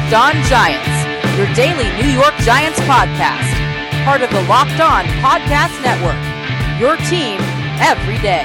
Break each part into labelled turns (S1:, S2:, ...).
S1: Locked On Giants, your daily New York Giants podcast. Part of the Locked On Podcast Network, your team every day.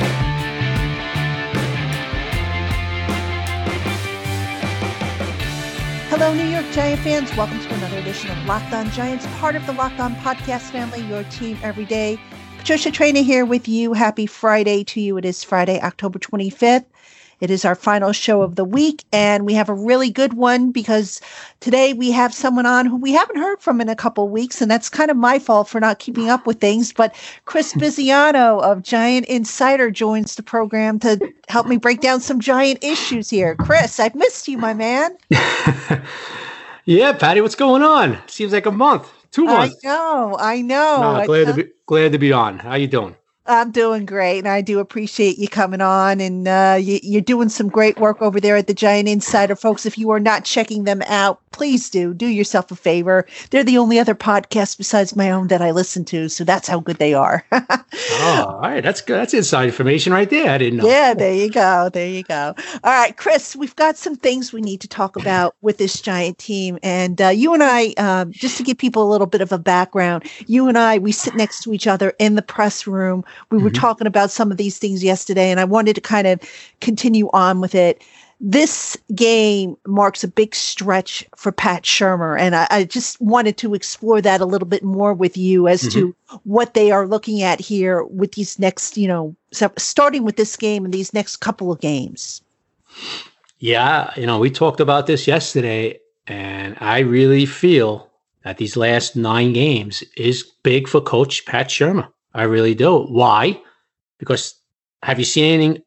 S2: Hello, New York Giant fans. Welcome to another edition of Locked On Giants, part of the Locked On Podcast family, your team every day. Patricia Traina here with you. Happy Friday to you. It is Friday, October 25th. It is our final show of the week, and we have a really good one because today we have someone on who we haven't heard from in a couple of weeks, and that's kind of my fault for not keeping up with things. But Chris Biziano of Giant Insider joins the program to help me break down some Giant issues here. Chris, I've missed you, my man.
S3: Yeah, Patty, what's going on? Seems like a month, 2 months.
S2: I know.
S3: No, glad to be on. How you doing?
S2: I'm doing great, and I do appreciate you coming on, and you're doing some great work over there at the Giant Insider. Folks, if you are not checking them out, please do yourself a favor. They're the only other podcast besides my own that I listen to, so that's how good they are.
S3: Oh, all right. That's good. That's inside information right there. I didn't know.
S2: Yeah, there you go. All right, Chris, we've got some things we need to talk about with this Giant team, and you and I, just to give people a little bit of a background, you and I, we sit next to each other in the press room. We were talking about some of these things yesterday, and I wanted to kind of continue on with it. This game marks a big stretch for Pat Shurmur, and I just wanted to explore that a little bit more with you as to what they are looking at here with these next, starting with this game and these next couple of games.
S3: Yeah, we talked about this yesterday, and I really feel that these last 9 games is big for Coach Pat Shurmur. I really do. Why? Because have you seen anything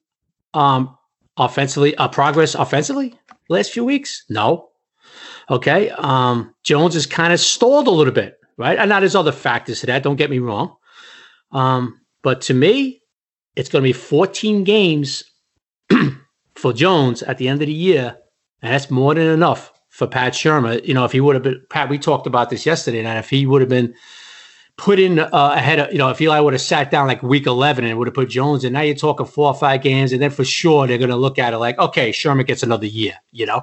S3: progress offensively the last few weeks? No. Okay. Jones is kind of stalled a little bit, right? And now there's other factors to that. Don't get me wrong. But to me, it's going to be 14 games for Jones at the end of the year. And that's more than enough for Pat Shurmur. If he would have been, Pat, we talked about this yesterday, and if he would have been put in ahead of, if Eli would have sat down like week 11 and would have put Jones in, now you're talking 4 or 5 games, and then for sure they're going to look at it like, okay, Shurmur gets another year,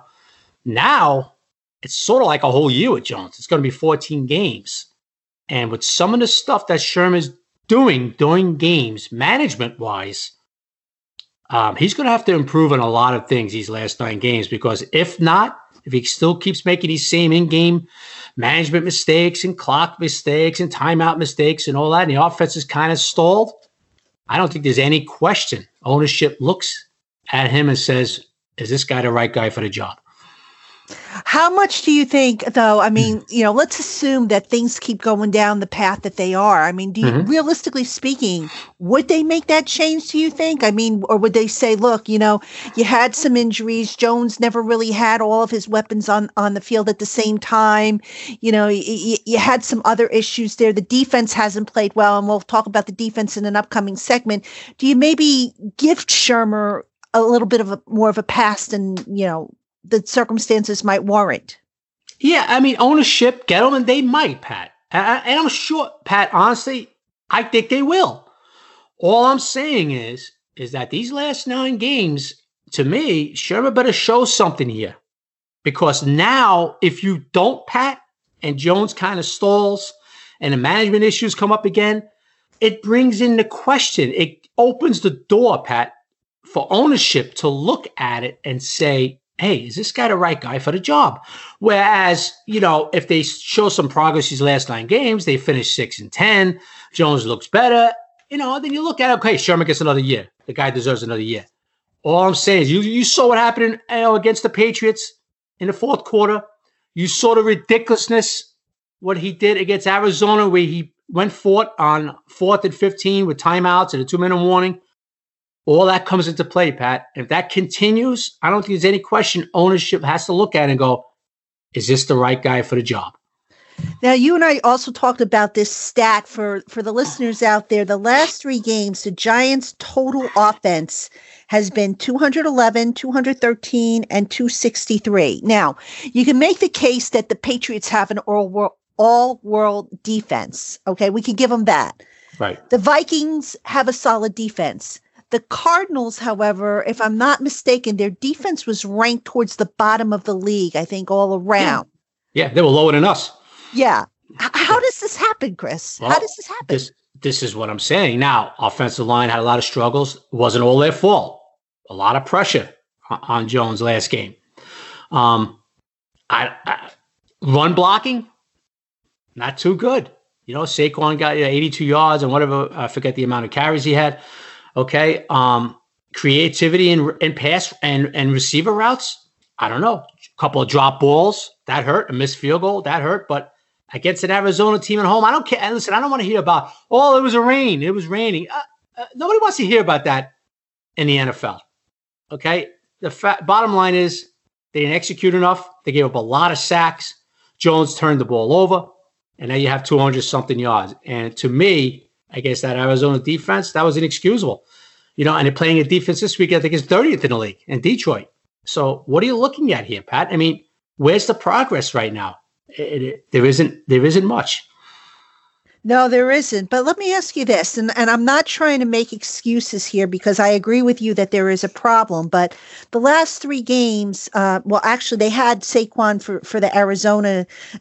S3: Now it's sort of like a whole year with Jones. It's going to be 14 games. And with some of the stuff that Shurmur's doing games, management-wise, he's going to have to improve on a lot of things these last 9 games, because if not, if he still keeps making these same in-game management mistakes and clock mistakes and timeout mistakes and all that, and the offense is kind of stalled, I don't think there's any question. Ownership looks at him and says, is this guy the right guy for the job?
S2: How much do you think, though? I mean, let's assume that things keep going down the path that they are. I mean, do you, realistically speaking, would they make that change, do you think? I mean, or would they say, look, you had some injuries. Jones never really had all of his weapons on the field at the same time. You had some other issues there. The defense hasn't played well, and we'll talk about the defense in an upcoming segment. Do you maybe give Shurmur a little bit of more of a pass than, the circumstances might warrant?
S3: Yeah, I mean, ownership, Gettleman, they might, Pat. And I'm sure, Pat, honestly, I think they will. All I'm saying is that these last 9 games, to me, Shurmur better show something here. Because now, if you don't, Pat, and Jones kind of stalls, and the management issues come up again, it brings in the question. It opens the door, Pat, for ownership to look at it and say, hey, is this guy the right guy for the job? Whereas, if they show some progress these last 9 games, they finish 6-10, Jones looks better, then you look at it, okay, Shurmur gets another year. The guy deserves another year. All I'm saying is you saw what happened against the Patriots in the 4th quarter. You saw the ridiculousness, what he did against Arizona, where he went for it on 4th and 15 with timeouts and a 2-minute warning. All that comes into play, Pat. If that continues, I don't think there's any question ownership has to look at it and go, is this the right guy for the job?
S2: Now, you and I also talked about this stat for the listeners out there. The last 3 games, the Giants' total offense has been 211, 213, and 263. Now, you can make the case that the Patriots have an all-world defense. Okay, we can give them that.
S3: Right.
S2: The Vikings have a solid defense. The Cardinals, however, if I'm not mistaken, their defense was ranked towards the bottom of the league, I think, all around.
S3: Yeah, they were lower than us.
S2: Yeah. How does this happen, Chris?
S3: Well,
S2: how does this happen?
S3: This is what I'm saying. Now, offensive line had a lot of struggles. It wasn't all their fault. A lot of pressure on Jones last game. Run blocking, not too good. Saquon got 82 yards and whatever. I forget the amount of carries he had. Okay. Creativity in pass and receiver routes. I don't know. A couple of drop balls that hurt. A missed field goal that hurt. But against an Arizona team at home, I don't care. And listen, I don't want to hear about, it was rain. It was raining. Nobody wants to hear about that in the NFL. Okay. The bottom line is they didn't execute enough. They gave up a lot of sacks. Jones turned the ball over. And now you have 200-something yards. And to me, against that Arizona defense, that was inexcusable. And they're playing a defense this week, I think, is 30th in the league in Detroit. So what are you looking at here, Pat? I mean, where's the progress right now? There isn't much.
S2: No, there isn't. But let me ask you this, and I'm not trying to make excuses here because I agree with you that there is a problem. But the last 3 games, actually, they had Saquon for the Arizona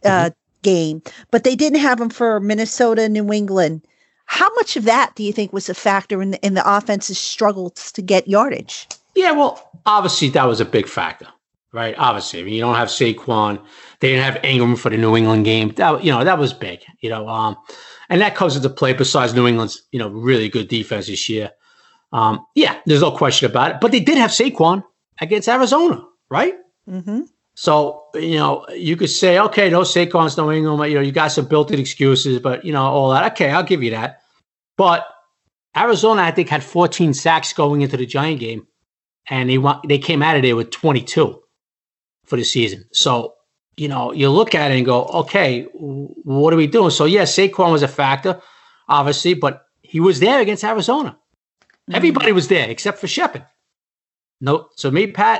S2: game, but they didn't have him for Minnesota, New England. How much of that do you think was a factor in the offense's struggles to get yardage? Yeah,
S3: well, obviously that was a big factor, right? Obviously, I mean, you don't have Saquon. They didn't have Ingram for the New England game. That was big, and that comes into play besides New England's, really good defense this year. There's no question about it. But they did have Saquon against Arizona, right? Mm-hmm. So, you could say, okay, no Saquon's no Ingram. You got some built-in excuses, but, all that. Okay, I'll give you that. But Arizona, I think, had 14 sacks going into the Giant game, and they came out of there with 22 for the season. So, you look at it and go, okay, what are we doing? So, Saquon was a factor, obviously, but he was there against Arizona. Mm-hmm. Everybody was there except for Shepard. No, so me, Pat,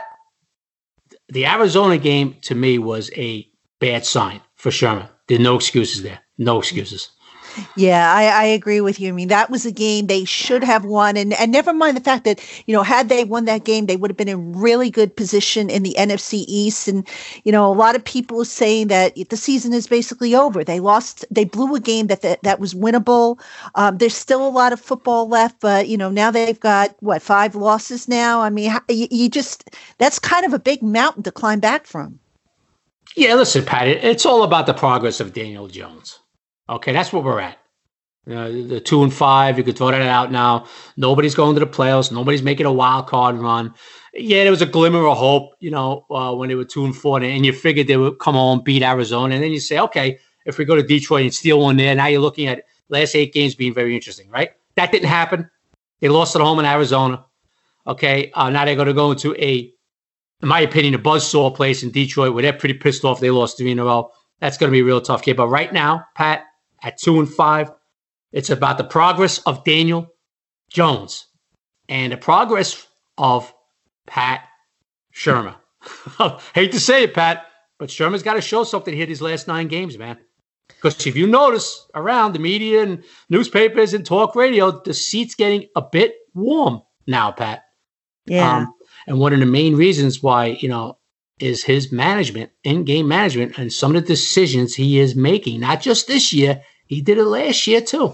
S3: the Arizona game, to me, was a bad sign for Sherman. There are no excuses there. No excuses.
S2: Yeah, I agree with you. I mean, that was a game they should have won. And never mind the fact that, had they won that game, they would have been in really good position in the NFC East. And, a lot of people are saying that the season is basically over. They blew a game that was winnable. There's still a lot of football left, but, now they've got, 5 losses now? I mean, that's kind of a big mountain to climb back from.
S3: Yeah, listen, Pat, it's all about the progress of Daniel Jones. Okay, that's what we're at. The 2-5, you could throw that out now. Nobody's going to the playoffs. Nobody's making a wild card run. Yeah, there was a glimmer of hope, when they were 2-4, and you figured they would come home, beat Arizona, and then you say, okay, if we go to Detroit and steal one there, now you're looking at last 8 games being very interesting, right? That didn't happen. They lost at home in Arizona. Okay, now they're going to go into in my opinion, a buzzsaw place in Detroit where they're pretty pissed off they lost 3 in a row. That's going to be a real tough game. But right now, Pat, at 2-5, it's about the progress of Daniel Jones and the progress of Pat Shurmur. Hate to say it, Pat, but Shurmur's got to show something here these last 9 games, man. Because if you notice around the media and newspapers and talk radio, the seat's getting a bit warm now, Pat.
S2: Yeah.
S3: And one of the main reasons why, is his management, in-game management, and some of the decisions he is making. Not just this year, he did it last year too.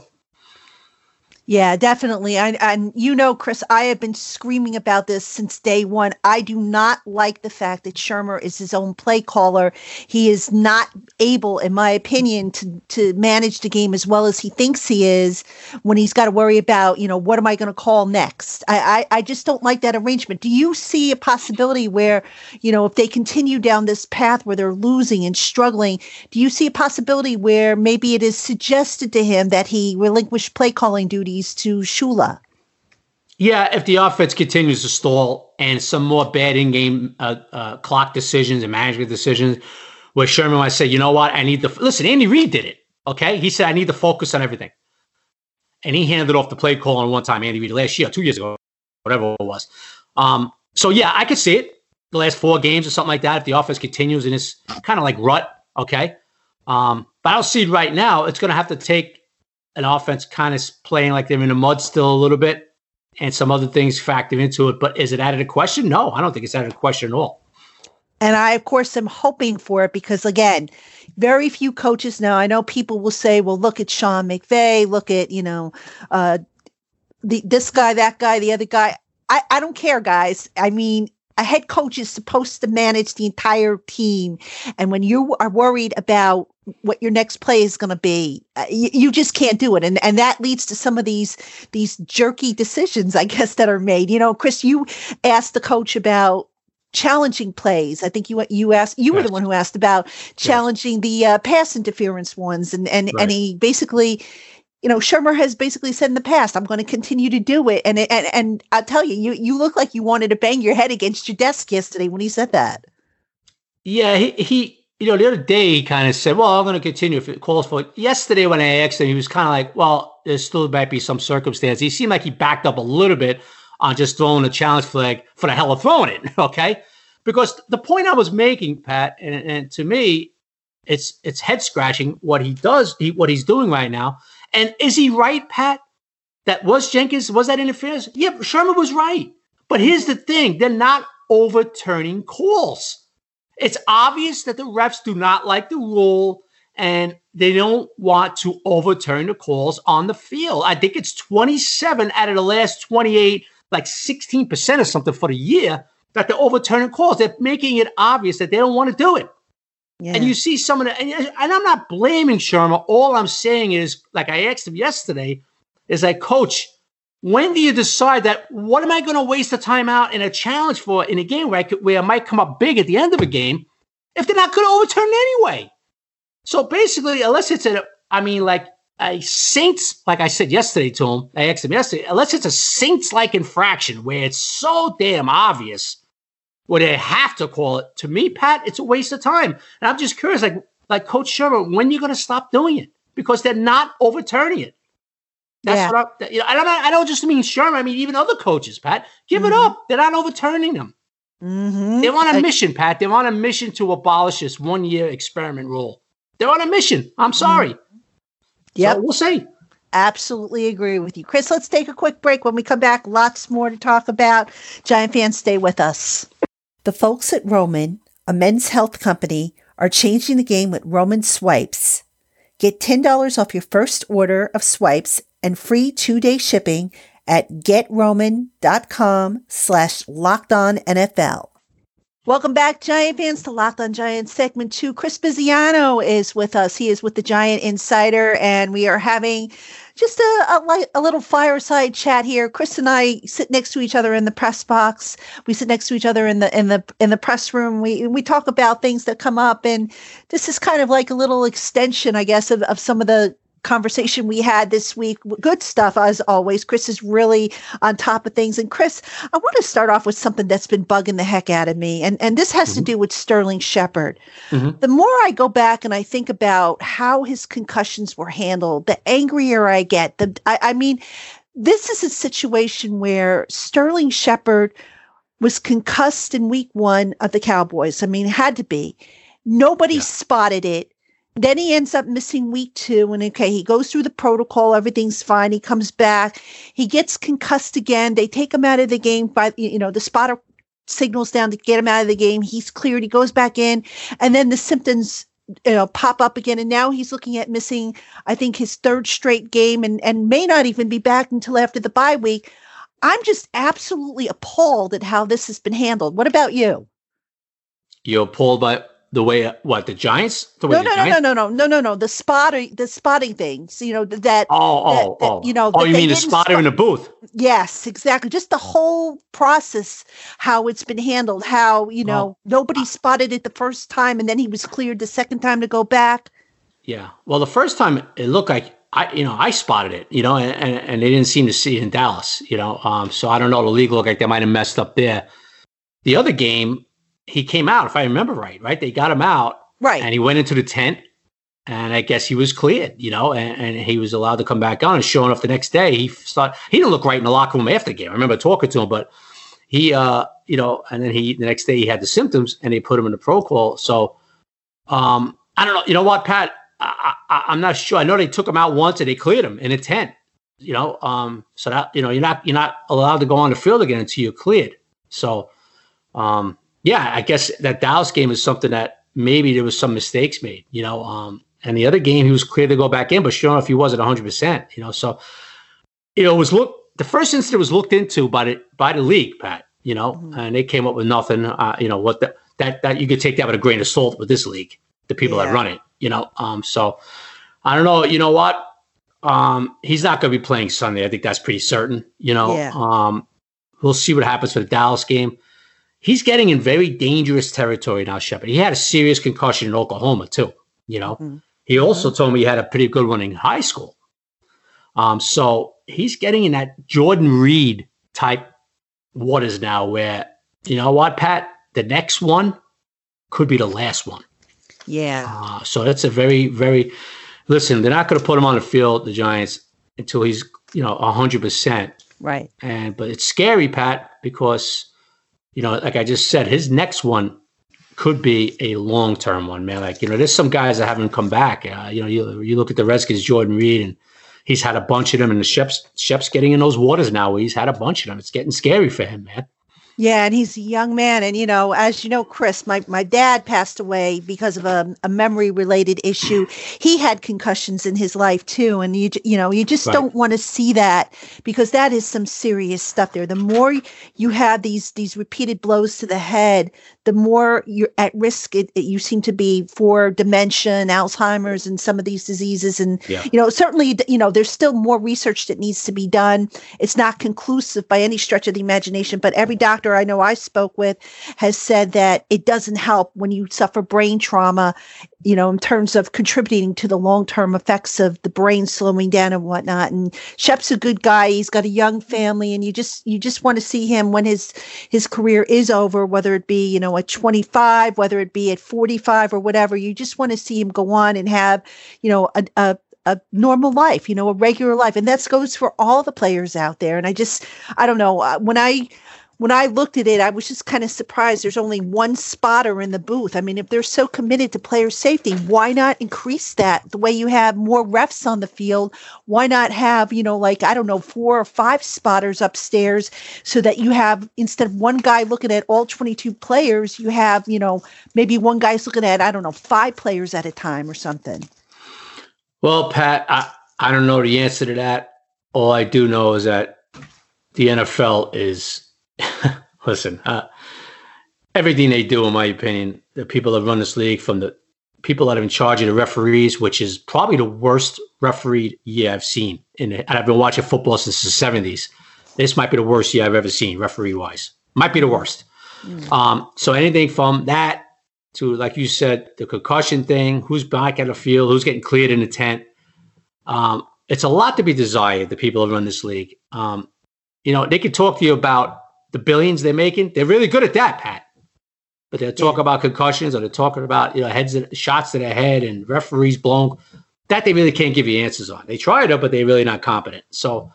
S2: Yeah, definitely. And Chris, I have been screaming about this since day one. I do not like the fact that Shurmur is his own play caller. He is not able, in my opinion, to manage the game as well as he thinks he is when he's got to worry about, what am I going to call next? I just don't like that arrangement. Do you see a possibility where, if they continue down this path where they're losing and struggling, do you see a possibility where maybe it is suggested to him that he relinquish play calling duties to Shula?
S3: Yeah, if the offense continues to stall and some more bad in-game clock decisions and management decisions, where Sherman might say, you know what, I need to listen. Andy Reid did it. Okay, he said I need to focus on everything, and he handed off the play calling one time. Andy Reid last year, 2 years ago, whatever it was. So yeah, I could see it the last 4 games or something like that. If the offense continues in this kind of like rut, okay. But I'll see right now. It's going to have to take an offense kind of playing like they're in the mud still a little bit, and some other things factor into it. But is it out of the question? No, I don't think it's out of the question at all.
S2: And I, of course, am hoping for it because, again, very few coaches now. I know people will say, well, look at Sean McVay, look at, this guy, that guy, the other guy. I don't care, guys. I mean, a head coach is supposed to manage the entire team. And when you are worried about what your next play is going to be, you just can't do it. And that leads to some of these jerky decisions, I guess, that are made. Chris, you asked the coach about challenging plays. I think you asked, you were the one who asked about challenging the pass interference ones. And he basically, Shurmur has basically said in the past, I'm going to continue to do it. And I'll tell you look like you wanted to bang your head against your desk yesterday when he said that.
S3: Yeah, he the other day he kind of said, well, I'm going to continue if it calls for it. Yesterday when I asked him, he was kind of like, well, there still might be some circumstance. He seemed like he backed up a little bit on just throwing a challenge flag for the hell of throwing it, okay? Because the point I was making, Pat, and to me, it's head scratching what he does, what he's doing right now. And is he right, Pat? Jenkins, was that interference? Yeah, Shurmur was right. But here's the thing. They're not overturning calls. It's obvious that the refs do not like the rule and they don't want to overturn the calls on the field. I think it's 27 out of the last 28, like 16% or something for the year that they're overturning calls. They're making it obvious that they don't want to do it. Yeah. And you see some of the, and I'm not blaming Shurmur. All I'm saying is, like I asked him yesterday, is like, Coach, when do you decide that, what am I going to waste a timeout in a challenge for in a game where I might come up big at the end of a game if they're not going to overturn it anyway? So basically, unless it's a Saints, like I said yesterday to him, I asked him yesterday, unless it's a Saints-like infraction where it's so damn obvious, where they have to call it, to me, Pat, it's a waste of time. And I'm just curious, like Coach Shurmur, when are you going to stop doing it? Because they're not overturning it. That's what I don't just mean Shurmur. I mean, even other coaches, Pat, give it up. They're not overturning them. Mm-hmm. They're on a mission, Pat. They're on a mission to abolish this 1-year experiment rule. They're on a mission. I'm sorry.
S2: Yep.
S3: So we'll see.
S2: Absolutely agree with you. Chris, let's take a quick break. When we come back, lots more to talk about. Giant fans, stay with us. The folks at Roman, a men's health company, are changing the game with Roman Swipes. Get $10 off your first order of swipes and free 2-day shipping at getroman.com/LockedOnNFL. Welcome back, Giant fans, to Locked On Giants segment 2. Chris Biziano is with us. He is with the Giant Insider, and we are having just a little fireside chat here. Chris and I sit next to each other in the press box. We sit next to each other in the press room. We talk about things that come up, and this is kind of like a little extension, I guess, of some of the conversation we had this week. Good stuff, as always. Chris is really on top of things. And Chris, I want to start off with something that's been bugging the heck out of me. And this has to do with Sterling Shepard. Mm-hmm. The more I go back and I think about how his concussions were handled, the angrier I get. I mean, this is a situation where Sterling Shepard was concussed in week 1 of the Cowboys. I mean, it had to be. Nobody spotted it. Then he ends up missing week 2, and he goes through the protocol. Everything's fine. He comes back. He gets concussed again. They take him out of the game by, the spotter signals down to get him out of the game. He's cleared. He goes back in, and then the symptoms, pop up again. And now he's looking at missing, I think, his 3rd straight game, and may not even be back until after the bye week. I'm just absolutely appalled at how this has been handled. What about you?
S3: You're appalled by the way, the Giants?
S2: No. The spotting things, you mean the spotter
S3: in the booth?
S2: Yes, exactly. Just the whole process, how it's been handled, how, nobody spotted it the first time and then he was cleared the second time to go back.
S3: Yeah. Well, the first time it looked like I spotted it, and they didn't seem to see it in Dallas, so I don't know. The league looked like they might have messed up there. The other game, he came out, if I remember right? They got him out.
S2: Right.
S3: And he went into the tent, and I guess he was cleared, and he was allowed to come back on. And sure enough, the next day, he didn't look right in the locker room after the game. I remember talking to him, but he, and then the next day he had the symptoms, and they put him in the protocol. So, I don't know. You know what, Pat? I'm not sure. I know they took him out once, and they cleared him in a tent. So that you're not allowed to go on the field again until you're cleared. So, I guess that Dallas game is something that maybe there was some mistakes made. And the other game he was cleared to go back in, but sure enough he wasn't 100%. So it was the first incident was looked into by the league, Pat. And they came up with nothing. That you could take that with a grain of salt with this league, the people that run it. So I don't know. You know what? He's not going to be playing Sunday. I think that's pretty certain. We'll see what happens for the Dallas game. He's getting in very dangerous territory now, Shepard. He had a serious concussion in Oklahoma too. He also told me he had a pretty good one in high school. So he's getting in that Jordan Reed type waters now where, you know what, Pat, the next one could be the last one.
S2: Yeah.
S3: So that's a very, very, listen, they're not going to put him on the field, the Giants, until he's, 100%.
S2: Right.
S3: But it's scary, Pat, because, like I just said, his next one could be a long-term one, man. Like, there's some guys that haven't come back. You look at the Redskins, Jordan Reed, and he's had a bunch of them, and the Shep's getting in those waters now where he's had a bunch of them. It's getting scary for him, man.
S2: Yeah, and he's a young man. And, as you know, Chris, my dad passed away because of a memory-related issue. He had concussions in his life, too. And, you just don't want to see that because that is some serious stuff there. The more you have these repeated blows to the head, the more you're at risk you seem to be for dementia and Alzheimer's and some of these diseases. And, certainly, there's still more research that needs to be done. It's not conclusive by any stretch of the imagination, but every doctor I know I spoke with has said that it doesn't help when you suffer brain trauma, in terms of contributing to the long-term effects of the brain slowing down and whatnot. And Shep's a good guy. He's got a young family, and you just want to see him when his career is over, whether it be, at 25, whether it be at 45 or whatever. You just want to see him go on and have, a normal life, a regular life. And that goes for all the players out there. And I don't know, when I looked at it, I was just kind of surprised there's only one spotter in the booth. I mean, if they're so committed to player safety, why not increase that the way you have more refs on the field? Why not have, 4 or 5 spotters upstairs so that you have, instead of one guy looking at all 22 players, you have, maybe one guy's looking at, 5 players at a time or something.
S3: Well, Pat, I don't know the answer to that. All I do know is that the NFL is, listen, everything they do, in my opinion, the people that run this league, from the people that are in charge of the referees, which is probably the worst referee year I've seen. And I've been watching football since the 70s. This might be the worst year I've ever seen, referee-wise. Might be the worst. So anything from that to, like you said, the concussion thing, who's back at the field, who's getting cleared in the tent. It's a lot to be desired, the people that run this league. They could talk to you about the billions they're making. They're really good at that, Pat. But they'll talk about concussions, or they're talking about shots to the head and referees blown. That they really can't give you answers on. They tried it, but they're really not competent. So,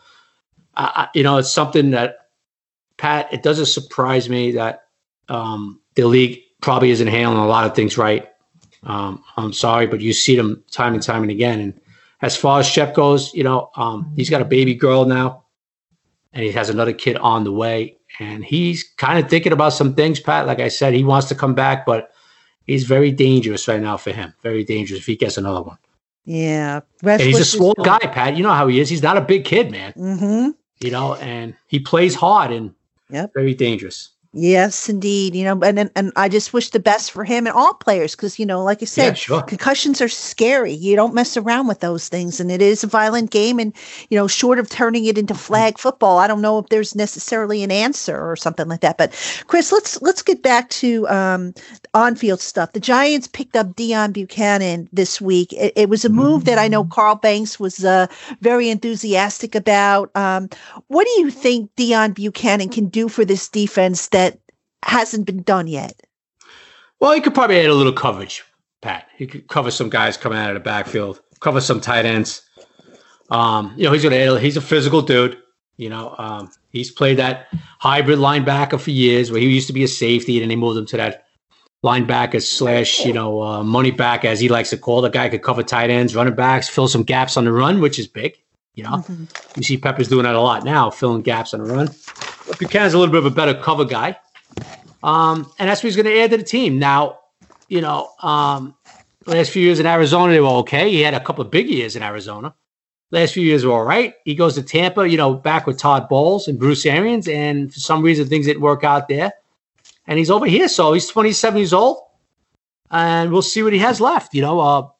S3: it's something that, Pat, it doesn't surprise me that the league probably isn't handling a lot of things right. I'm sorry, but you see them time and time and again. And as far as Shep goes, he's got a baby girl now, and he has another kid on the way. And he's kind of thinking about some things, Pat. Like I said, he wants to come back, but he's very dangerous right now for him. Very dangerous if he gets another one.
S2: Yeah.
S3: And he's a small guy, Pat. You know how he is. He's not a big kid, man.
S2: Mm-hmm.
S3: And he plays hard and very dangerous.
S2: Yes, indeed. And I just wish the best for him and all players because, like you said, concussions are scary. You don't mess around with those things. And it is a violent game. And, short of turning it into flag football, I don't know if there's necessarily an answer or something like that. But, Chris, let's get back to on-field stuff. The Giants picked up Deone Bucannon this week. It was a move that I know Carl Banks was very enthusiastic about. What do you think Deone Bucannon can do for this defense that hasn't been done yet?
S3: Well, he could probably add a little coverage, Pat. He could cover some guys coming out of the backfield, cover some tight ends. He's a physical dude. He's played that hybrid linebacker for years, where he used to be a safety, and then they moved him to that linebacker / money back, as he likes to call. The guy could cover tight ends, running backs, fill some gaps on the run, which is big. You know, you see Peppers doing that a lot now, filling gaps on the run. But Buchanan's a little bit of a better cover guy. And that's what he's going to add to the team. Now, you know, last few years in Arizona, they were okay. He had a couple of big years in Arizona. Last few years were all right. He goes to Tampa, you know, back with Todd Bowles and Bruce Arians, and for some reason things didn't work out there. And he's over here, so he's 27 years old, and we'll see what he has left. You know,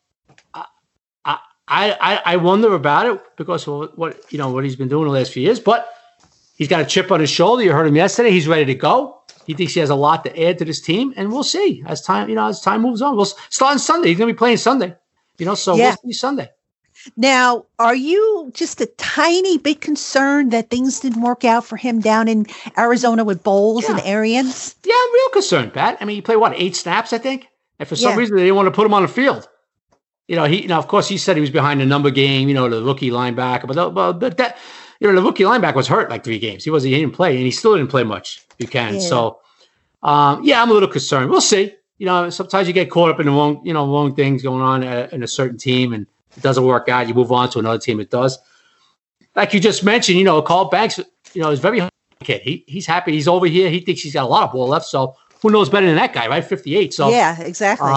S3: I wonder about it because of what he's been doing the last few years. But he's got a chip on his shoulder. You heard him yesterday. He's ready to go. He thinks he has a lot to add to this team, and we'll see as time moves on. We'll start on Sunday. He's going to be playing Sunday. You know, so we'll see Sunday.
S2: Now, are you just a tiny bit concerned that things didn't work out for him down in Arizona with Bowles and Arians?
S3: Yeah, I'm real concerned, Pat. I mean, he played, 8 snaps, I think? And for some reason, they didn't want to put him on the field. You know, of course, he said he was behind the number game, you know, the rookie linebacker. But that, you know, the rookie linebacker was hurt like 3 games. He didn't play, and he still didn't play much, Buchanan. Yeah. So, I'm a little concerned. We'll see. You know, sometimes you get caught up in the wrong things going on in a certain team, and it doesn't work out. You move on to another team that does. Like you just mentioned, you know, Carl Banks, you know, is very happy kid. He's happy. He's over here. He thinks he's got a lot of ball left. So who knows better than that guy, right? 58. So
S2: yeah, exactly.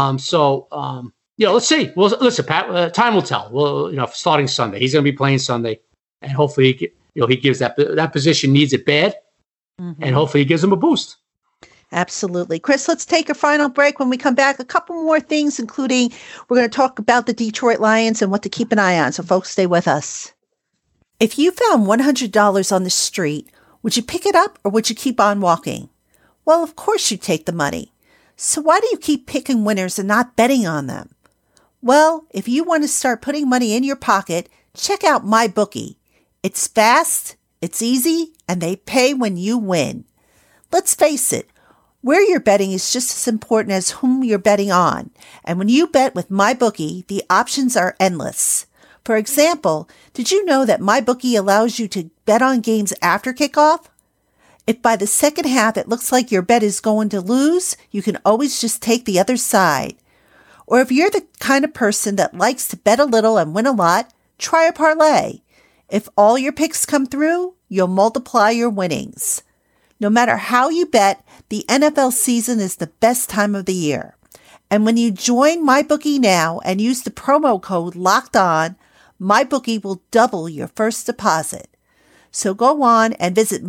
S3: You know, let's see. Well, listen, Pat. Time will tell. Well, you know, starting Sunday, he's going to be playing Sunday, and hopefully, he gives that position needs it bad, and hopefully he gives him a boost.
S2: Absolutely. Chris, let's take a final break. When we come back, a couple more things, including we're going to talk about the Detroit Lions and what to keep an eye on. So folks, stay with us. If you found $100 on the street, would you pick it up or would you keep on walking? Well, of course you'd take the money. So why do you keep picking winners and not betting on them? Well, if you want to start putting money in your pocket, check out MyBookie. It's fast, it's easy, and they pay when you win. Let's face it. Where you're betting is just as important as whom you're betting on. And when you bet with MyBookie, the options are endless. For example, did you know that MyBookie allows you to bet on games after kickoff? If by the second half it looks like your bet is going to lose, you can always just take the other side. Or if you're the kind of person that likes to bet a little and win a lot, try a parlay. If all your picks come through, you'll multiply your winnings. No matter how you bet, the NFL season is the best time of the year. And when you join MyBookie now and use the promo code LOCKEDON, MyBookie will double your first deposit. So go on and visit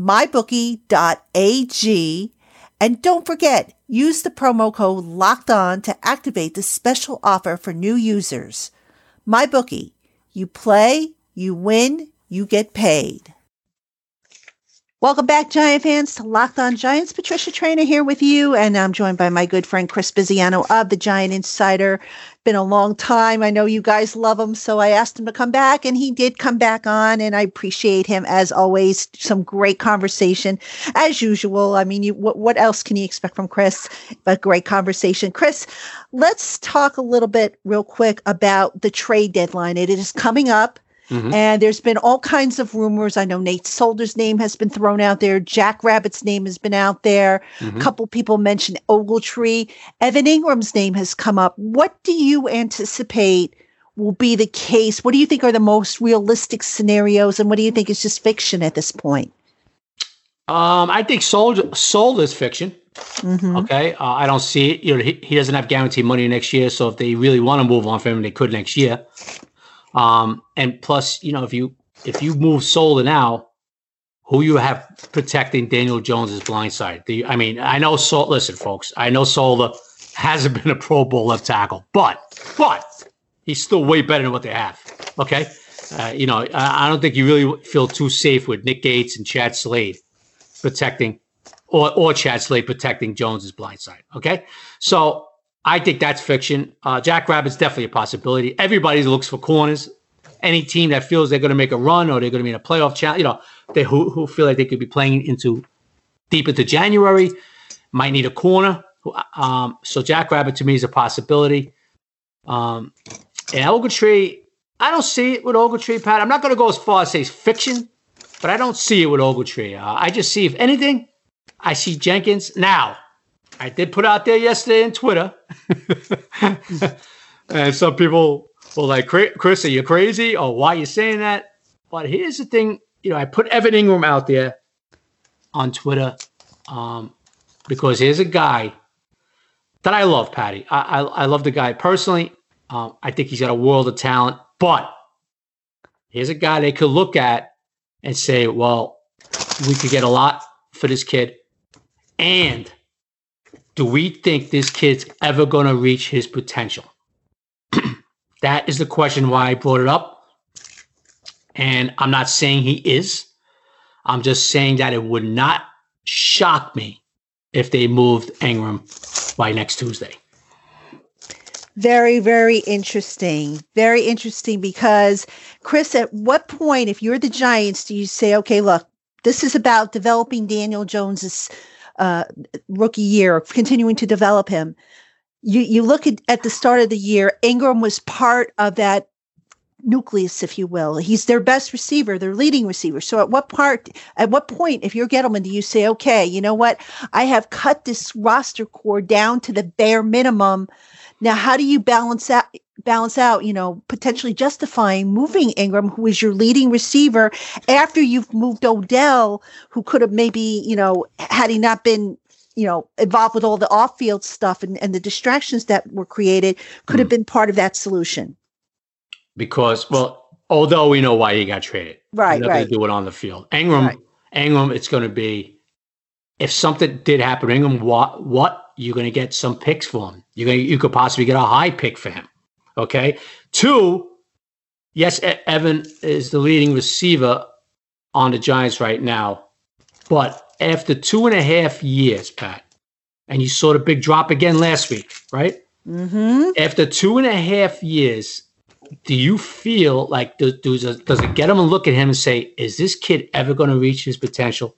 S2: mybookie.ag. And don't forget, use the promo code LOCKEDON to activate the special offer for new users. MyBookie. You play, you win, you get paid. Welcome back, Giant fans, to Locked On Giants. Patricia Traynor here with you, and I'm joined by my good friend Chris Biziano of the Giant Insider. Been a long time. I know you guys love him, so I asked him to come back, and he did come back on, and I appreciate him as always. Some great conversation, as usual. I mean, what else can you expect from Chris but great conversation? Chris, let's talk a little bit real quick about the trade deadline. It is coming up. And there's been all kinds of rumors. I know Nate Solder's name has been thrown out there. Jack Rabbitt's name has been out there. A couple people mentioned Ogletree. Evan Ingram's name has come up. What do you anticipate will be the case? What do you think are the most realistic scenarios? And what do you think is just fiction at this point?
S3: I think Solder's fiction. Okay. I don't see it. You know, he doesn't have guaranteed money next year. So if they really want to move on from him, they could next year. And plus, you know, if you move Solder now, who you have protecting Daniel Jones' blind side? I mean, I know listen, folks, I know Solder hasn't been a Pro Bowl left tackle, but he's still way better than what they have. Okay. You know, I don't think you really feel too safe with Nick Gates and Chad Slade protecting or Chad Slade protecting Jones' blind side. Okay. So I think that's fiction. Jack Rabbitt's definitely a possibility. Everybody looks for corners. Any team that feels they're going to make a run or they're going to be in a playoff challenge, you know, they who feel like they could be playing deep into January might need a corner. So Jack Rabbitt to me is a possibility. And Ogletree, I don't see it with Ogletree, Pat. I'm not going to go as far as say fiction, but I don't see it with Ogletree. I just see, if anything, I see Jenkins now. I did put out there yesterday on Twitter, and some people were like, Chris, are you crazy? Or why are you saying that? But here's the thing. I put Evan Ingram out there on Twitter because here's a guy that I love, Patty. I love the guy personally. I think he's got a world of talent. But here's a guy they could look at and say, well, we could get a lot for this kid. And do we think this kid's ever going to reach his potential? That is the question why I brought it up. And I'm not saying he is. I'm just saying that it would not shock me if they moved Ingram by next Tuesday.
S2: Very, very interesting. Very interesting because, Chris, at what point, if you're the Giants, do you say, okay, look, this is about developing Daniel Jones's rookie year, continuing to develop him. You look at the start of the year, Ingram was part of that nucleus, if you will. He's their best receiver, their leading receiver. So at what point, if you're Gettleman, do you say, okay, you know what? I have cut this roster core down to the bare minimum. Now, how do you balance out, potentially justifying moving Ingram, who is your leading receiver, after you've moved Odell, who could have maybe, had he not been, involved with all the off-field stuff and the distractions that were created, could have been part of that solution?
S3: Because, although we know why he got traded.
S2: Right,
S3: nothing to do it on the field. Ingram, it's going to be, if something did happen to Ingram, what? You're going to get some picks for him. You could possibly get a high pick for him. Okay. 2, yes, Evan is the leading receiver on the Giants right now. But after 2.5 years, Pat, and you saw the big drop again last week, right?
S2: Mm-hmm.
S3: After 2.5 years, do you feel like does it get him and look at him and say, is this kid ever going to reach his potential?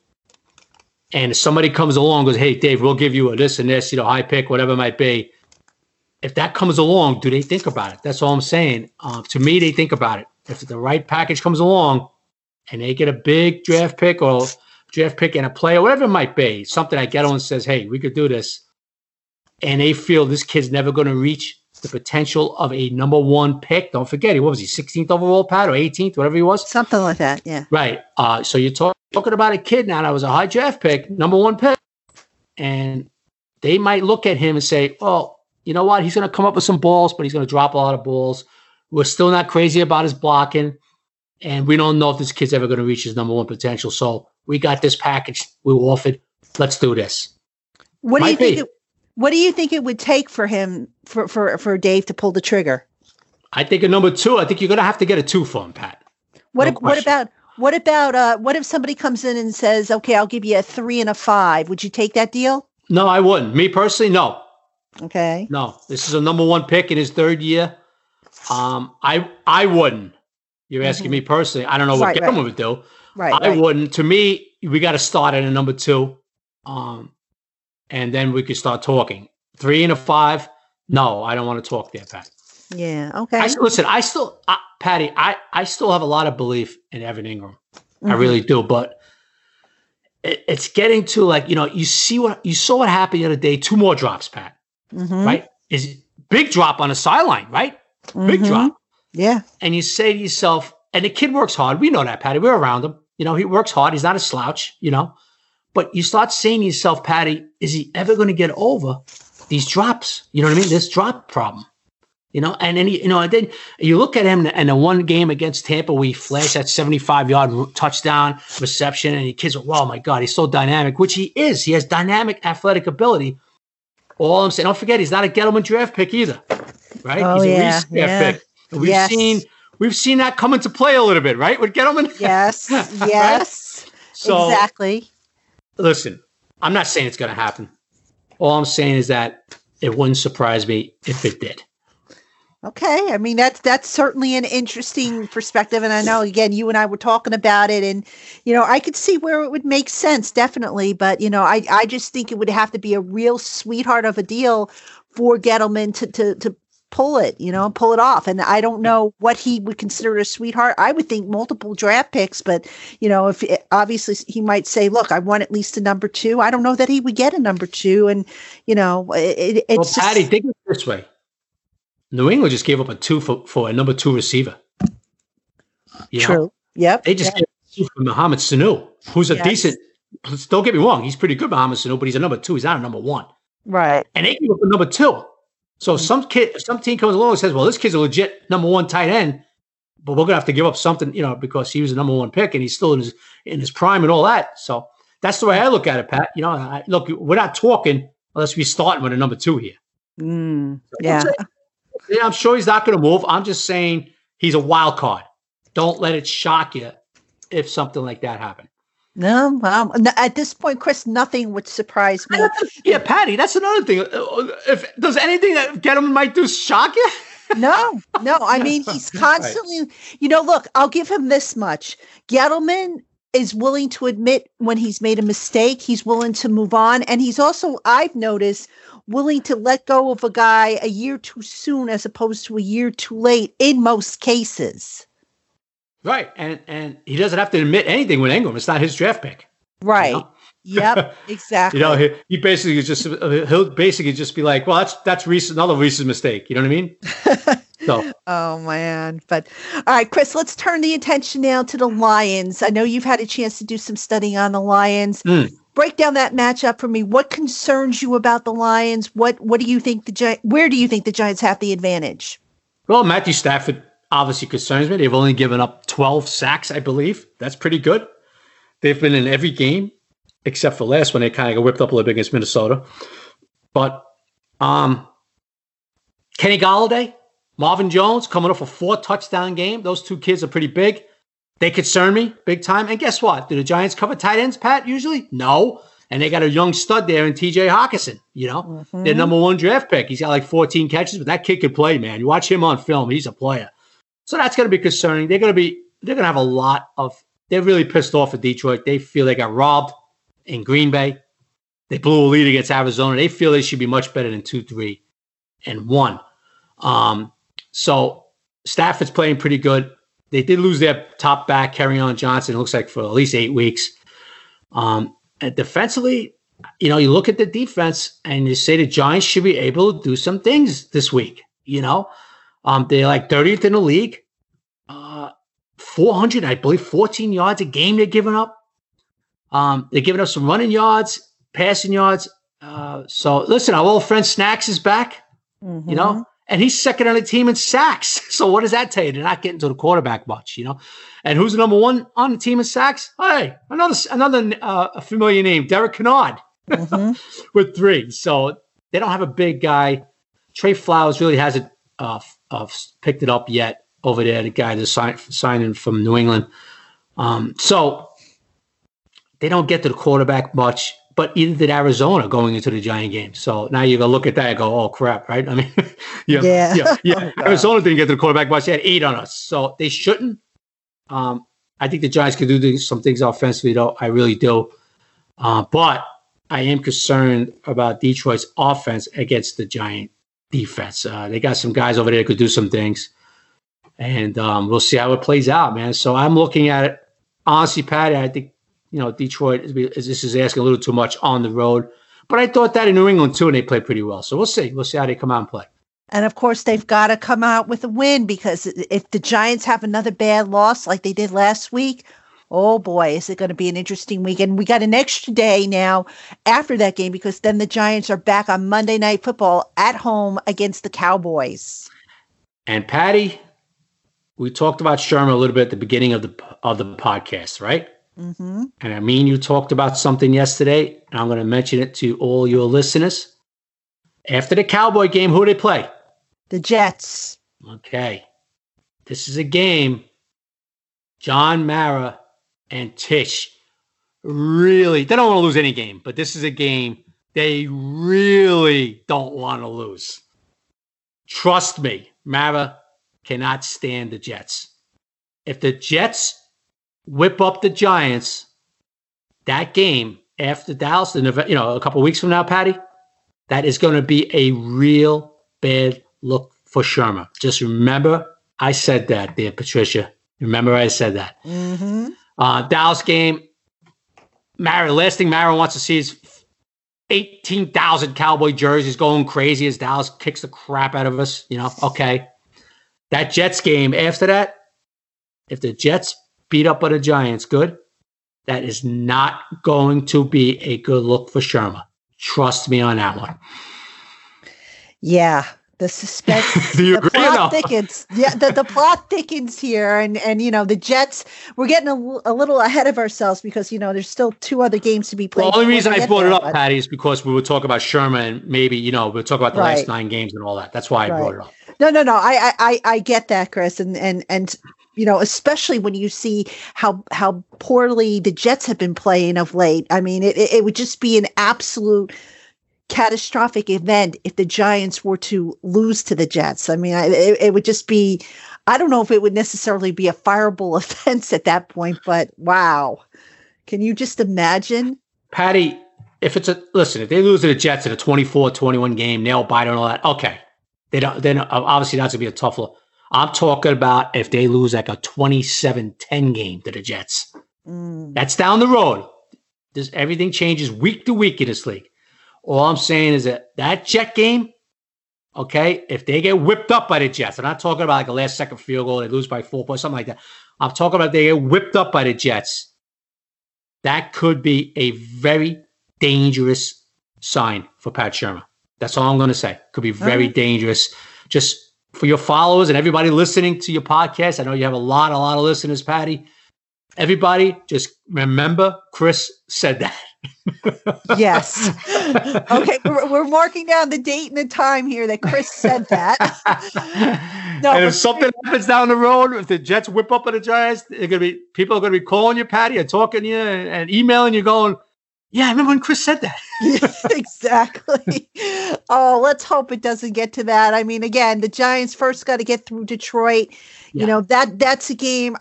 S3: And if somebody comes along and goes, hey, Dave, we'll give you a this and this, high pick, whatever it might be. If that comes along, do they think about it? That's all I'm saying. To me, they think about it. If the right package comes along and they get a big draft pick and a player, whatever it might be, something that Gettleman says, hey, we could do this, and they feel this kid's never going to reach the potential of a number 1 pick. Don't forget, what was he, 16th overall, Pat, or 18th, whatever he was?
S2: Something like that, yeah.
S3: Right. So you're talking about a kid now that was a high draft pick, number 1 pick, and they might look at him and say, well, you know what? He's going to come up with some balls, but he's going to drop a lot of balls. We're still not crazy about his blocking, and we don't know if this kid's ever going to reach his number 1 potential. So we got this package we were offered. Let's do this.
S2: What do you think it would take for him for Dave to pull the trigger?
S3: I think a number 2. I think you're going to have to get a 2 for him, Pat.
S2: What if somebody comes in and says, okay, I'll give you a 3 and a 5. Would you take that deal?
S3: No, I wouldn't. Me personally, no.
S2: Okay.
S3: No, this is a number 1 pick in his 3rd year. I wouldn't. You're asking me personally. I don't know what Gettleman would do. I wouldn't. To me, we got to start at a number 2. And then we could start talking. 3 and a 5. No, I don't want to talk there, Pat.
S2: Yeah. Okay.
S3: Patty, I still have a lot of belief in Evan Ingram. Mm-hmm. I really do. But it's getting to you saw what happened the other day. 2 more drops, Pat.
S2: Mm-hmm.
S3: Right? Is big drop on the sideline, right?
S2: Mm-hmm.
S3: Big drop.
S2: Yeah.
S3: And you say to yourself, and the kid works hard. We know that, Patty. We're around him. He works hard. He's not a slouch, But you start saying to yourself, Patty, is he ever going to get over these drops? You know what I mean? This drop problem. And then and then you look at him in the one game against Tampa where he flashed that 75-yard touchdown reception, and the kids are, oh my God, he's so dynamic, which he is. He has dynamic athletic ability. All I'm saying, don't forget, he's not a Gettleman draft pick either, right?
S2: Oh,
S3: he's a Reese draft pick. And we've seen that come into play a little bit, right, with Gettleman?
S2: Yes, yes,
S3: right? So,
S2: exactly.
S3: Listen, I'm not saying it's going to happen. All I'm saying is that it wouldn't surprise me if it did.
S2: Okay. I mean, that's certainly an interesting perspective. And I know, again, you and I were talking about it, and, I could see where it would make sense, definitely. But, I just think it would have to be a real sweetheart of a deal for Gettleman to pull it, pull it off. And I don't know what he would consider a sweetheart. I would think multiple draft picks, but, if obviously he might say, look, I want at least a number 2. I don't know that he would get a number 2. And, it's
S3: Patty, think of it this way. New England just gave up a 2 for a number 2 receiver.
S2: True. Yep.
S3: They just get Mohamed Sanu, who's a decent. Don't get me wrong, he's pretty good, Mohamed Sanu, but he's a number 2. He's not a number 1.
S2: Right.
S3: And they give up a number 2. So if some team comes along and says, "Well, this kid's a legit number 1 tight end, but we're gonna have to give up something, because he was a number 1 pick and he's still in his prime and all that." So that's the way I look at it, Pat. Look, we're not talking unless we're starting with a number 2 here.
S2: Yeah.
S3: I'm sure he's not going to move. I'm just saying he's a wild card. Don't let it shock you if something like that happened.
S2: No, at this point, Chris, nothing would surprise me.
S3: Yeah, Patty, that's another thing. Does anything that Gettleman might do shock you?
S2: No. I mean, he's constantly, look, I'll give him this much. Gettleman is willing to admit when he's made a mistake. He's willing to move on. And he's also, I've noticed, willing to let go of a guy a year too soon as opposed to a year too late in most cases.
S3: Right. And he doesn't have to admit anything with Ingram. It's not his draft pick.
S2: Right. Yep, exactly.
S3: He basically he'll basically just be like, well, that's another Reese's mistake. You know what I mean? So.
S2: Oh man. But all right, Chris, let's turn the attention now to the Lions. I know you've had a chance to do some studying on the Lions. Break down that matchup for me. What concerns you about the Lions? What do you think where do you think the Giants have the advantage?
S3: Well, Matthew Stafford obviously concerns me. They've only given up 12 sacks, I believe. That's pretty good. They've been in every game except for last one. They kind of got whipped up a little bit against Minnesota. But Kenny Golladay, Marvin Jones coming off a 4-touchdown game. Those 2 kids are pretty big. They concern me big time. And guess what? Do the Giants cover tight ends, Pat, usually? No. And they got a young stud there in TJ Hawkinson, their number 1 draft pick. He's got like 14 catches, but that kid can play, man. You watch him on film, he's a player. So that's going to be concerning. They're going to have a lot of – they're really pissed off at Detroit. They feel they got robbed in Green Bay. They blew a lead against Arizona. They feel they should be much better than 2-3-1. So Stafford's playing pretty good. They did lose their top back, Kerryon Johnson, it looks like for at least 8 weeks. And defensively, you look at the defense and you say the Giants should be able to do some things this week, They're like 30th in the league. 400, I believe, 14 yards a game they're giving up. They're giving up some running yards, passing yards. So listen, our old friend Snacks is back, and he's second on the team in sacks. So what does that tell you? They're not getting to the quarterback much, And who's the number 1 on the team in sacks? Hey, another familiar name, Derek Kennard, with 3. So they don't have a big guy. Trey Flowers really hasn't picked it up yet over there, the guy that's signing from New England. So they don't get to the quarterback much, but either did Arizona going into the Giant game. So now you're going to look at that and go, oh, crap, right? I mean, yeah. Arizona didn't get to the quarterback much. They had 8 on us. So they shouldn't. I think the Giants could do some things offensively, though. I really do. But I am concerned about Detroit's offense against the Giant defense. They got some guys over there that could do some things. And we'll see how it plays out, man. So I'm looking at it. Honestly, Patty, I think, Detroit is asking a little too much on the road. But I thought that in New England, too, and they played pretty well. So we'll see. We'll see how they come out and play.
S2: And, of course, they've got to come out with a win because if the Giants have another bad loss like they did last week, oh, boy, is it going to be an interesting week. And we got an extra day now after that game because then the Giants are back on Monday Night Football at home against the Cowboys.
S3: And, Patty, we talked about Sherman a little bit at the beginning of the podcast, right?
S2: Mm-hmm.
S3: And I mean, you talked about something yesterday, and I'm going to mention it to all your listeners. After the Cowboy game, who do they play?
S2: The Jets.
S3: Okay. This is a game John Mara and Tisch really, they don't want to lose any game, but this is a game they really don't want to lose. Trust me, Mara cannot stand the Jets. If the Jets whip up the Giants, that game after Dallas, a couple of weeks from now, Patty, that is going to be a real bad look for Sherman. Just remember I said that there, Patricia. Remember I said that.
S2: Mm-hmm.
S3: Dallas game, last thing Mara wants to see is 18,000 Cowboy jerseys going crazy as Dallas kicks the crap out of us. Okay. That Jets game after that, if the Jets beat up by the Giants good, that is not going to be a good look for Shurmur. Trust me on that one.
S2: Yeah. The suspense,
S3: Do you
S2: the
S3: agree
S2: plot thickens. Yeah, the plot thickens here, and the Jets. We're getting a little ahead of ourselves because there's still 2 other games to be played.
S3: The only reason I brought it up, Patty, is because we were talking about Shurmur and maybe we'll talk about the last 9 games and all that. That's why I brought it up.
S2: No. I get that, Chris, and especially when you see how poorly the Jets have been playing of late. I mean, it would just be an absolute catastrophic event if the Giants were to lose to the Jets. I mean, it would just be, I don't know if it would necessarily be a fireable offense at that point, but wow. Can you just imagine?
S3: Patty, if they lose to the Jets in a 24-21 game, nail biter and all that, okay. Then obviously that's going to be a tough look. I'm talking about if they lose like a 27-10 game to the Jets. That's down the road. Everything changes week to week in this league. All I'm saying is that Jet game, okay, if they get whipped up by the Jets, I'm not talking about like a last-second field goal, they lose by 4 points, something like that. I'm talking about they get whipped up by the Jets. That could be a very dangerous sign for Pat Shurmur. That's all I'm going to say. Could be very dangerous. Just for your followers and everybody listening to your podcast, I know you have a lot of listeners, Patty. Everybody, just remember Chris said that.
S2: Yes. Okay, we're marking down the date and the time here that Chris said that.
S3: No, and if something happens down the road, if the Jets whip up on the Giants, people are going to be calling you, Patty, and talking to you and emailing you going, yeah, I remember when Chris said that.
S2: Exactly. Oh, let's hope it doesn't get to that. I mean, again, the Giants first got to get through Detroit. Yeah. That's a game.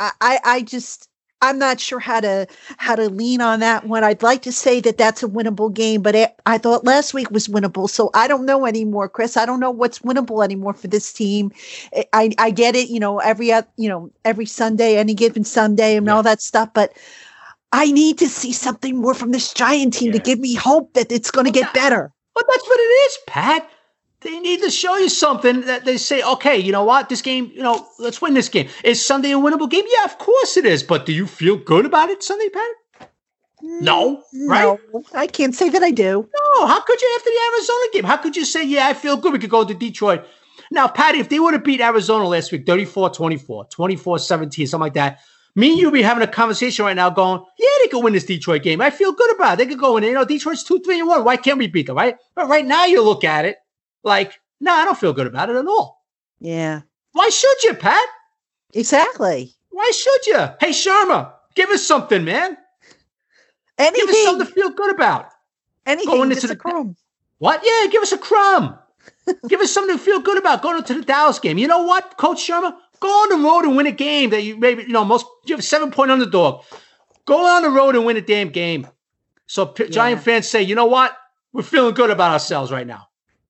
S2: I'm not sure how to lean on that one. I'd like to say that that's a winnable game, but I thought last week was winnable, so I don't know anymore, Chris. I don't know what's winnable anymore for this team. I get it, every Sunday, any given Sunday, and all that stuff, but I need to see something more from this Giant team to give me hope that it's going to get better.
S3: But that's what it is, Pat. They need to show you something that they say, okay, you know what? This game, let's win this game. Is Sunday a winnable game? Yeah, of course it is. But do you feel good about it Sunday, Pat? No, right?
S2: No, I can't say that I do.
S3: No, how could you after the Arizona game? How could you say, yeah, I feel good, we could go to Detroit? Now, Patty, if they would have beat Arizona last week, 34-24, 24-17, something like that, me and you be having a conversation right now going, yeah, they could win this Detroit game. I feel good about it. They could go in there. Detroit's 2-3-1. Why can't we beat them, right? But right now you look at it like, no, I don't feel good about it at all.
S2: Yeah.
S3: Why should you, Pat?
S2: Exactly.
S3: Why should you? Hey, Shurmur, give us something, man.
S2: Anything.
S3: Give us something to feel good about.
S2: Anything, just a crumb.
S3: What? Yeah, give us a crumb. Give us something to feel good about going into the Dallas game. You know what, Coach Shurmur? Go on the road and win a game that you maybe, you have a 7-point underdog. Go on the road and win a damn game. So Giant fans say, you know what? We're feeling good about ourselves right now.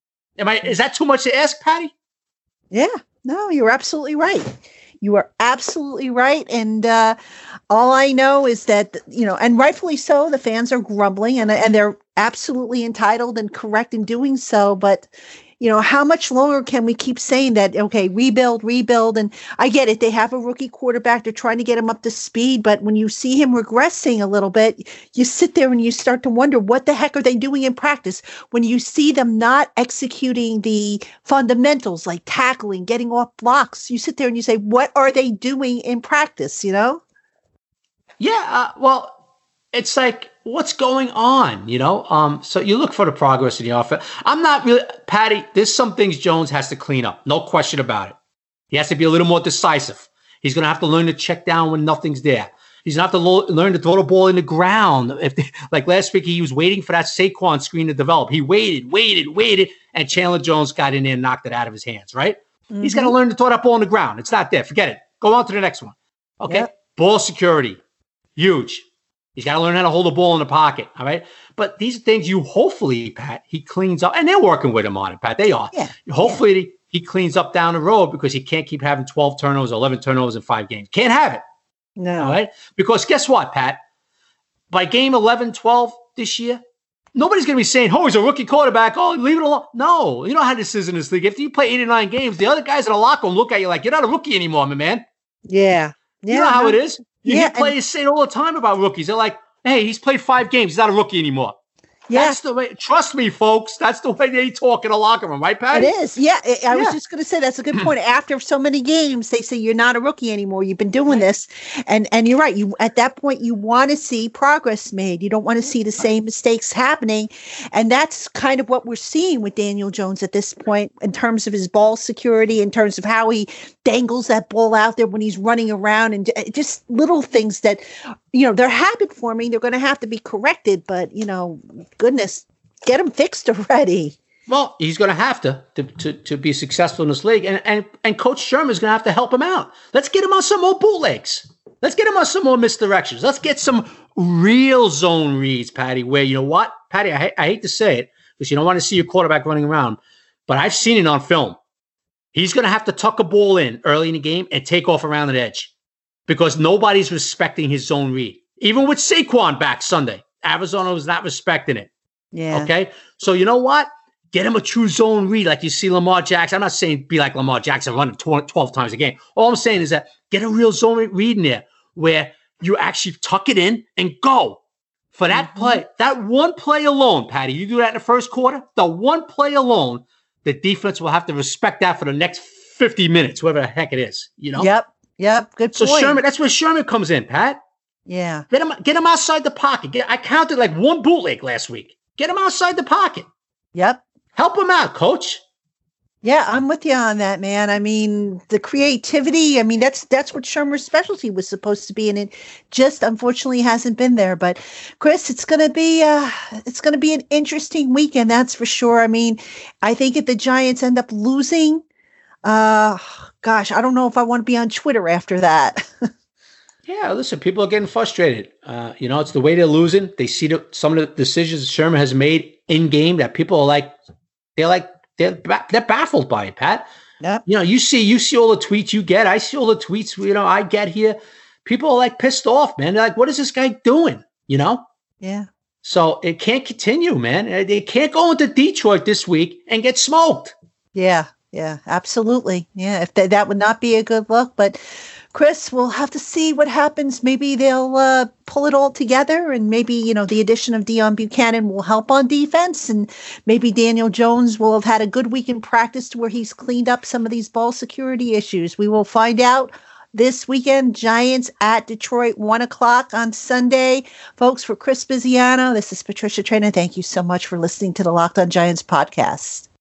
S3: Is that too much to ask, Patty?
S2: Yeah. No, you're absolutely right. You are absolutely right. And all I know is that, and rightfully so, the fans are grumbling and they're absolutely entitled and correct in doing so. But, how much longer can we keep saying that, okay, rebuild? And I get it. They have a rookie quarterback. They're trying to get him up to speed. But when you see him regressing a little bit, you sit there and you start to wonder, what the heck are they doing in practice? When you see them not executing the fundamentals like tackling, getting off blocks, you sit there and you say, what are they doing in practice, Yeah,
S3: well, it's like, what's going on, So you look for the progress in the offense. I'm not really, Patty, there's some things Jones has to clean up. No question about it. He has to be a little more decisive. He's going to have to learn to check down when nothing's there. He's going to have to learn to throw the ball in the ground. Like last week, he was waiting for that Saquon screen to develop. He waited, and Chandler Jones got in there and knocked it out of his hands, right? Mm-hmm. He's got to learn to throw that ball on the ground. It's not there. Forget it. Go on to the next one. Okay? Yep. Ball security. Huge. He's got to learn how to hold the ball in the pocket, all right? But these are things hopefully, Pat, he cleans up. And they're working with him on it, Pat. They are. Yeah. Hopefully he cleans up down the road because he can't keep having 12 turnovers, 11 turnovers in 5 games. Can't have it.
S2: No.
S3: All right? Because guess what, Pat? By game 11, 12 this year, nobody's going to be saying, oh, he's a rookie quarterback. Oh, leave it alone. No. You know how this is in this league. If you play 8 or 9 games, the other guys in the locker room look at you like, you're not a rookie anymore, my man.
S2: Yeah.
S3: You know how it is? You hear players say it all the time about rookies. They're like, hey, he's played 5 games. He's not a rookie anymore. Yeah. That's the way. Trust me, folks. That's the way they talk in the locker room, right, Patty?
S2: It is. Yeah. I was just going to say that's a good point. After so many games, they say you're not a rookie anymore. You've been doing this, and you're right. You at that point you want to see progress made. You don't want to see the same mistakes happening, and that's kind of what we're seeing with Daniel Jones at this point in terms of his ball security, in terms of how he dangles that ball out there when he's running around, and just little things that. They're habit forming. They're going to have to be corrected, but goodness, get them fixed already.
S3: Well, he's going to have to be successful in this league, and Coach Sherman is going to have to help him out. Let's get him on some more bootlegs. Let's get him on some more misdirections. Let's get some real zone reads, Patty. Where you know what, Patty, I hate to say it because you don't want to see your quarterback running around, but I've seen it on film. He's going to have to tuck a ball in early in the game and take off around an edge. Because nobody's respecting his zone read. Even with Saquon back Sunday, Arizona was not respecting it.
S2: Yeah.
S3: Okay? So you know what? Get him a true zone read like you see Lamar Jackson. I'm not saying be like Lamar Jackson running 12 times a game. All I'm saying is that get a real zone read in there where you actually tuck it in and go. For that play, that one play alone, Patty, you do that in the first quarter, the one play alone, the defense will have to respect that for the next 50 minutes, whatever the heck it is.
S2: Yep. Good point.
S3: So Sherman, that's where Sherman comes in, Pat.
S2: Yeah.
S3: Get him outside the pocket. I counted like 1 bootleg last week. Get him outside the pocket.
S2: Yep.
S3: Help him out, Coach.
S2: Yeah, I'm with you on that, man. I mean, the creativity, that's what Shermer's specialty was supposed to be, and it just unfortunately hasn't been there. But Chris, it's gonna be an interesting weekend, that's for sure. I mean, I think if the Giants end up losing, gosh, I don't know if I want to be on Twitter after that.
S3: Yeah, listen, people are getting frustrated. It's the way they're losing. They see some of the decisions Sherman has made in game that people are they're baffled by it, Pat.
S2: Yep.
S3: You see all the tweets you get. I see all the tweets, I get here. People are like pissed off, man. They're like, what is this guy doing?
S2: Yeah.
S3: So it can't continue, man. They can't go into Detroit this week and get smoked.
S2: Yeah, absolutely. Yeah, if that would not be a good look. But Chris, we'll have to see what happens. Maybe they'll pull it all together, and maybe, the addition of Deion Buchanan will help on defense, and maybe Daniel Jones will have had a good week in practice to where he's cleaned up some of these ball security issues. We will find out this weekend. Giants at Detroit, 1:00 on Sunday. Folks, for Chris Biziano, this is Patricia Traina. Thank you so much for listening to the Locked On Giants podcast.